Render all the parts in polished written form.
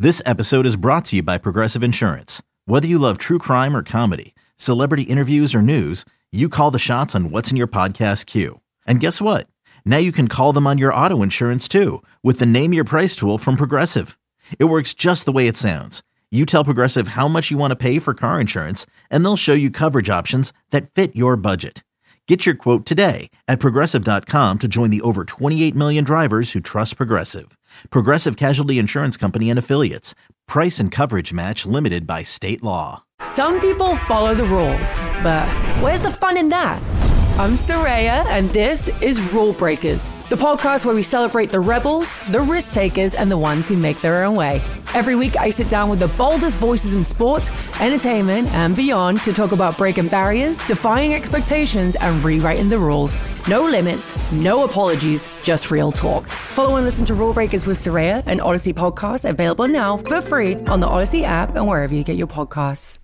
This episode is brought to you by Progressive Insurance. Whether you love true crime or comedy, celebrity interviews or news, you call the shots on what's in your podcast queue. And guess what? Now you can call them on your auto insurance too with the Name Your Price tool from Progressive. It works just the way it sounds. You tell Progressive how much you want to pay for car insurance, and they'll show you coverage options that fit your budget. Get your quote today at Progressive.com to join the over 28 million drivers who trust Progressive. Progressive Casualty Insurance Company and Affiliates. Price and coverage match limited by state law. Some people follow the rules, but where's the fun in that? I'm Soraya, and this is Rule Breakers, the podcast where we celebrate the rebels, the risk takers, and the ones who make their own way. Every week, I sit down with the boldest voices in sports, entertainment, and beyond to talk about breaking barriers, defying expectations, and rewriting the rules. No limits, no apologies, just real talk. Follow and listen to Rule Breakers with Soraya, an Odyssey podcast available now for free on the Odyssey app and wherever you get your podcasts.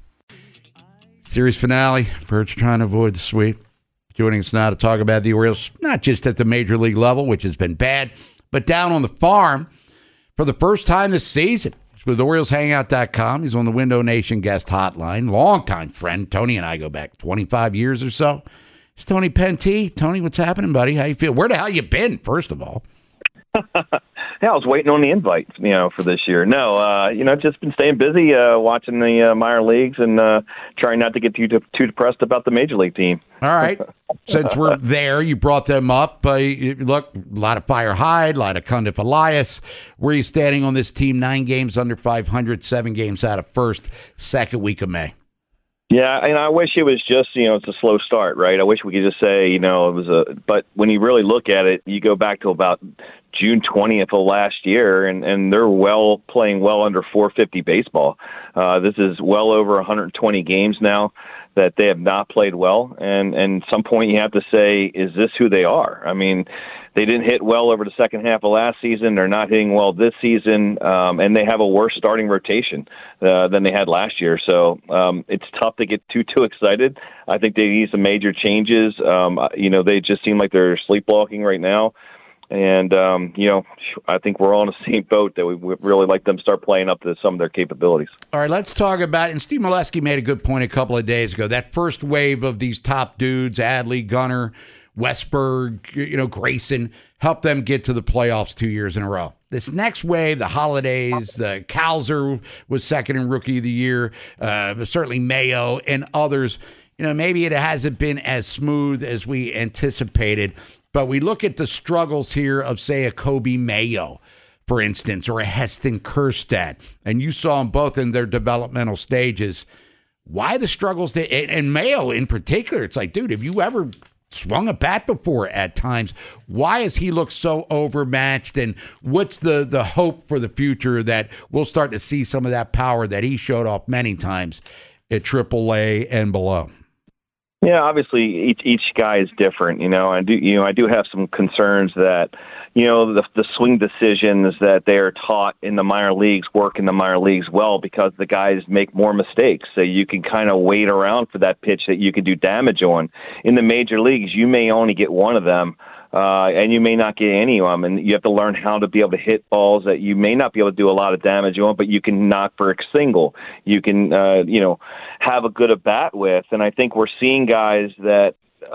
Series finale. Birds trying to avoid the sweep. Joining us now to talk about the Orioles, not just at the major league level, which has been bad, but down on the farm for the first time this season. It's with OriolesHangout.com. He's on the Window Nation guest hotline. Longtime friend. Tony and I go back 25 years or so. It's Tony Penty. Tony, what's happening, buddy? How you feel? Where the hell you been, first of all? Yeah, I was waiting on the invite, for this year. No, just been staying busy watching the minor leagues and trying not to get too depressed about the major league team. All right. Since we're there, you brought them up. Look, a lot of Fire Hyde, a lot of Cundiff Elias. Where are you standing on this team? 9 games under 500, 7 games out of first, second week of May. Yeah, and I wish it was just, it's a slow start, right? I wish we could just say, it was but when you really look at it, you go back to about June 20th of last year, and they're playing well under 450 baseball. This is well over 120 games now that they have not played well, and at some point you have to say, is this who they are? I mean, they didn't hit well over the second half of last season. They're not hitting well this season, and they have a worse starting rotation than they had last year. So it's tough to get too excited. I think they need some major changes. They just seem like they're sleepwalking right now. And, I think we're all in the same boat that we would really like them to start playing up to some of their capabilities. All right, let's talk about, and Steve Molesky made a good point a couple of days ago, that first wave of these top dudes, Adley, Gunnar, Westberg, Grayson, helped them get to the playoffs 2 years in a row. This next wave, the holidays, Kalzer was second in Rookie of the Year, certainly Mayo and others. Maybe it hasn't been as smooth as we anticipated, but we look at the struggles here of, say, a Kobe Mayo, for instance, or a Heston Kjerstad, and you saw them both in their developmental stages. Why the struggles? And Mayo in particular, it's like, dude, have you ever swung a bat before at times? Why has he looked so overmatched, and what's the hope for the future that we'll start to see some of that power that he showed off many times at AAA and below? Yeah, obviously each guy is different. I do have some concerns that the swing decisions that they are taught in the minor leagues work in the minor leagues well because the guys make more mistakes. So you can kind of wait around for that pitch that you can do damage on. In the major leagues, you may only get one of them. And you may not get any of them, and you have to learn how to be able to hit balls that you may not be able to do a lot of damage on, but you can knock for a single. You can, have a good at bat with, and I think we're seeing guys that,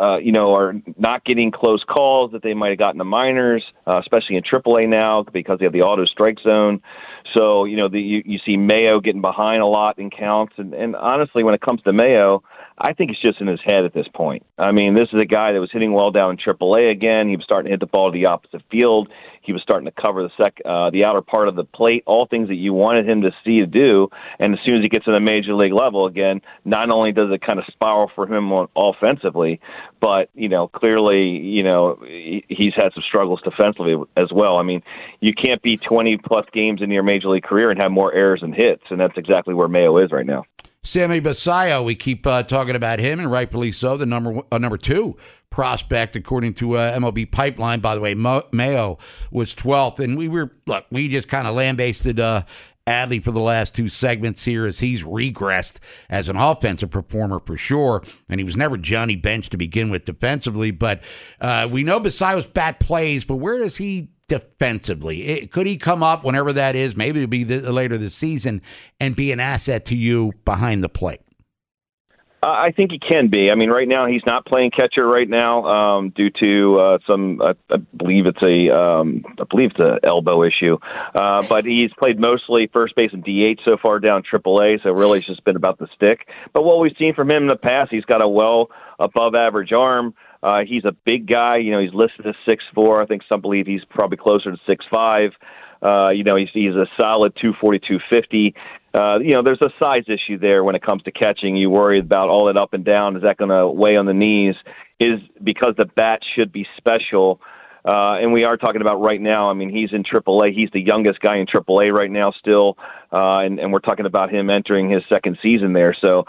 are not getting close calls that they might have gotten in the minors, especially in AAA now because they have the auto strike zone. So, you see Mayo getting behind a lot in counts, and honestly, when it comes to Mayo, I think it's just in his head at this point. I mean, this is a guy that was hitting well down in AAA again. He was starting to hit the ball to the opposite field. He was starting to cover the outer part of the plate, all things that you wanted him to see to do. And as soon as he gets to the major league level again, not only does it kind of spiral for him offensively, but, clearly, he's had some struggles defensively as well. I mean, you can't be 20-plus games into your major league career and have more errors than hits, and that's exactly where Mayo is right now. Sammy Basallo, we keep talking about him, and rightfully so, the number 2 prospect, according to MLB Pipeline. By the way, Mayo was 12th, and we just kind of lambasted Adley for the last 2 segments here as he's regressed as an offensive performer for sure, and he was never Johnny Bench to begin with defensively, but we know Basallo's bat plays, but where does he defensively? Could he come up whenever that is? Maybe it'll be later this season and be an asset to you behind the plate. I think he can be. I mean, right now he's not playing catcher right now due to some. I believe it's an elbow issue. But he's played mostly first base and DH so far down AAA. So really, it's just been about the stick. But what we've seen from him in the past, he's got a well above average arm. He's a big guy. He's listed as 6'4". I think some believe he's probably closer to 6'5". He's a solid 240, 250. There's a size issue there when it comes to catching. You worry about all that up and down. Is that going to weigh on the knees? Is because the bat should be special. And we are talking about right now. I mean, he's in AAA. He's the youngest guy in AAA right now still. And we're talking about him entering his second season there. So,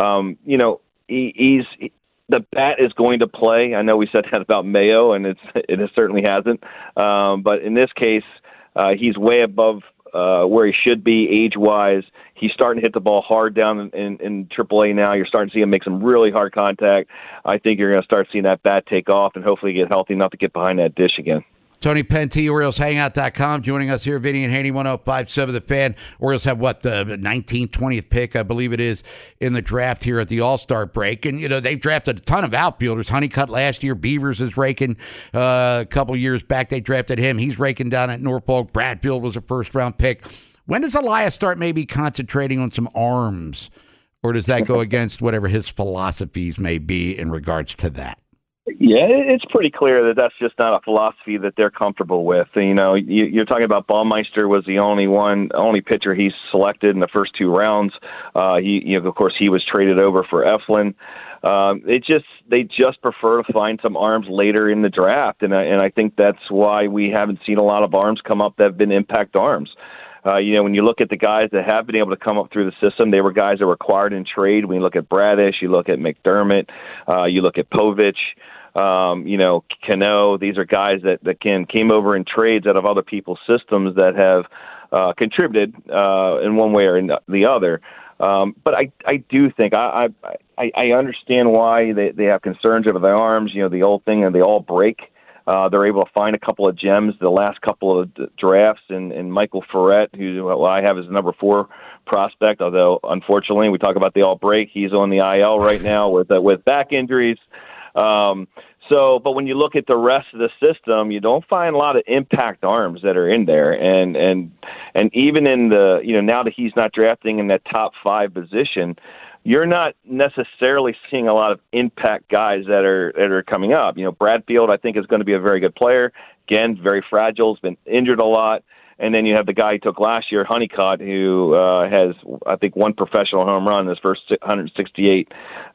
the bat is going to play. I know we said that about Mayo, and it certainly hasn't. But in this case, he's way above where he should be age-wise. He's starting to hit the ball hard down in AAA now. You're starting to see him make some really hard contact. I think you're going to start seeing that bat take off and hopefully get healthy enough to get behind that dish again. Tony Penty, OrielsHangout.com, joining us here, Vinny and Haney, 105.7 The Fan. Orioles have, the 19th, 20th pick, I believe it is, in the draft here at the All-Star break. And, they've drafted a ton of outfielders. Honeycutt last year. Beavers is raking. A couple years back, they drafted him. He's raking down at Norfolk. Bradfield was a first-round pick. When does Elias start maybe concentrating on some arms? Or does that go against whatever his philosophies may be in regards to that? Yeah, it's pretty clear that that's just not a philosophy that they're comfortable with. You're talking about Baumeister was the only pitcher he's selected in the first two rounds. Of course, he was traded over for Eflin. They just prefer to find some arms later in the draft, and I think that's why we haven't seen a lot of arms come up that have been impact arms. When you look at the guys that have been able to come up through the system, they were guys that were acquired in trade. When you look at Bradish, you look at McDermott, you look at Povich, Cano. These are guys that came over in trades out of other people's systems that have contributed in one way or the other. But I do think I understand why they have concerns over the arms. The old thing, and they all break. They're able to find a couple of gems the last couple of drafts, and Michael Ferret, who I have as the number 4 prospect, although unfortunately we talk about the all break. He's on the IL right now with back injuries. But when you look at the rest of the system, you don't find a lot of impact arms that are in there, and even in the now that he's not drafting in that top 5 position, you're not necessarily seeing a lot of impact guys that are coming up. Bradfield, I think, is going to be a very good player. Again, very fragile, has been injured a lot. And then you have the guy he took last year, Honeycutt, who has, I think, one professional home run in his first 168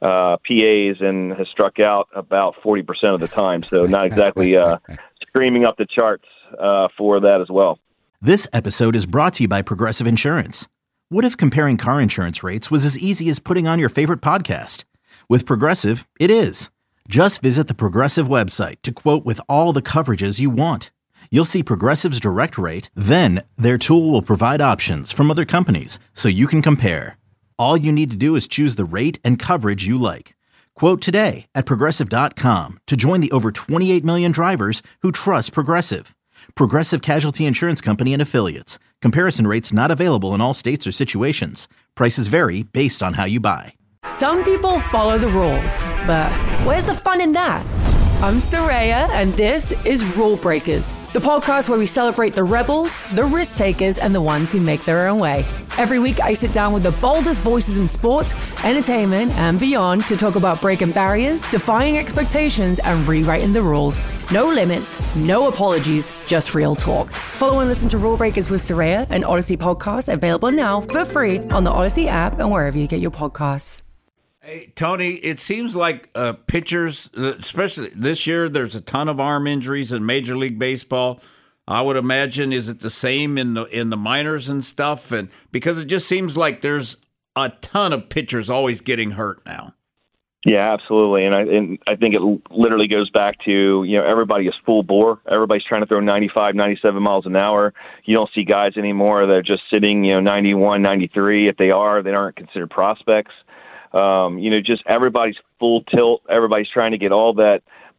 PAs and has struck out about 40% of the time. So not exactly screaming up the charts for that as well. This episode is brought to you by Progressive Insurance. What if comparing car insurance rates was as easy as putting on your favorite podcast? With Progressive, it is. Just visit the Progressive website to quote with all the coverages you want. You'll see Progressive's direct rate, then their tool will provide options from other companies so you can compare. All you need to do is choose the rate and coverage you like. Quote today at Progressive.com to join the over 28 million drivers who trust Progressive. Progressive Casualty Insurance Company and Affiliates. Comparison rates not available in all states or situations. Prices vary based on how you buy. Some people follow the rules, but where's the fun in that? I'm Soraya, and this is Rule Breakers, the podcast where we celebrate the rebels, the risk takers, and the ones who make their own way. Every week, I sit down with the boldest voices in sports, entertainment, and beyond to talk about breaking barriers, defying expectations, and rewriting the rules. No limits, no apologies, just real talk. Follow and listen to Rule Breakers with Soraya, an Odyssey podcast available now for free on the Odyssey app and wherever you get your podcasts. Hey, Tony, it seems like pitchers, especially this year, there's a ton of arm injuries in Major League Baseball. I would imagine, is it the same in the minors and stuff? And because it just seems like there's a ton of pitchers always getting hurt now. Yeah, absolutely. And I think it literally goes back to, everybody is full bore. Everybody's trying to throw 95, 97 miles an hour. You don't see guys anymore that are just sitting, 91, 93. If they aren't considered prospects. Just everybody's full tilt. Everybody's trying to get all that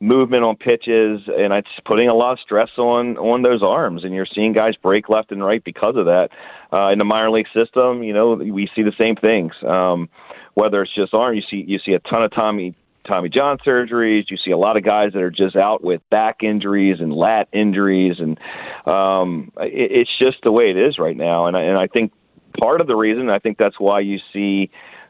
movement on pitches, and it's putting a lot of stress on those arms, and you're seeing guys break left and right because of that. In the minor league system, we see the same things. Whether it's just arm, you see a ton of Tommy John surgeries. You see a lot of guys that are just out with back injuries and lat injuries, and it's just the way it is right now. And I think part of the reason, I think that's why you see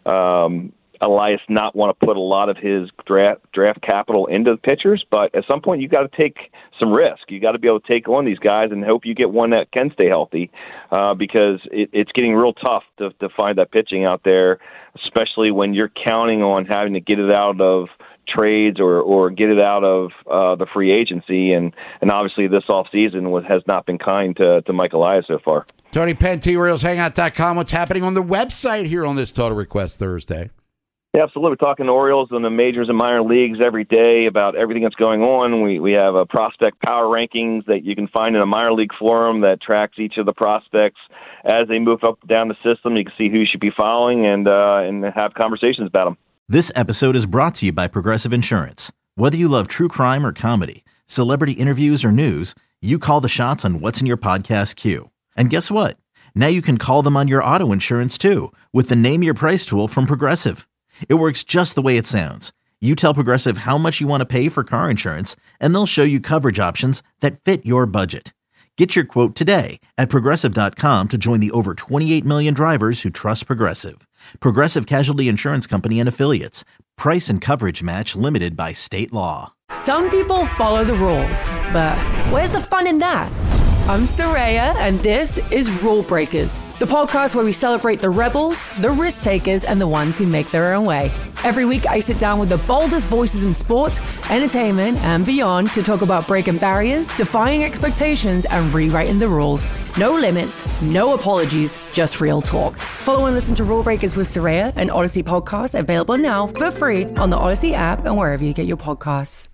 Elias not want to put a lot of his draft capital into the pitchers, but at some point you got to take some risk. You got to be able to take on these guys and hope you get one that can stay healthy, because it's getting real tough to find that pitching out there, especially when you're counting on having to get it out of trades or get it out of the free agency, and obviously this offseason has not been kind to Mike Elias so far. Tony Penn, OriolesHangout.com. What's happening on the website here on this Total Request Thursday? Yeah, absolutely. We're talking Orioles and the majors and minor leagues every day about everything that's going on. We have a prospect power rankings that you can find in a minor league forum that tracks each of the prospects as they move up down the system. You can see who you should be following and have conversations about them. This episode is brought to you by Progressive Insurance. Whether you love true crime or comedy, celebrity interviews or news, you call the shots on what's in your podcast queue. And guess what? Now you can call them on your auto insurance too with the Name Your Price tool from Progressive. It works just the way it sounds. You tell Progressive how much you want to pay for car insurance, and they'll show you coverage options that fit your budget. Get your quote today at Progressive.com to join the over 28 million drivers who trust Progressive. Progressive Casualty Insurance Company and Affiliates. Price and coverage match limited by state law. Some people follow the rules, but where's the fun in that? I'm Soraya, and this is Rule Breakers, the podcast where we celebrate the rebels, the risk takers, and the ones who make their own way. Every week, I sit down with the boldest voices in sports, entertainment, and beyond to talk about breaking barriers, defying expectations, and rewriting the rules. No limits, no apologies, just real talk. Follow and listen to Rule Breakers with Soraya, an Odyssey podcast available now for free on the Odyssey app and wherever you get your podcasts.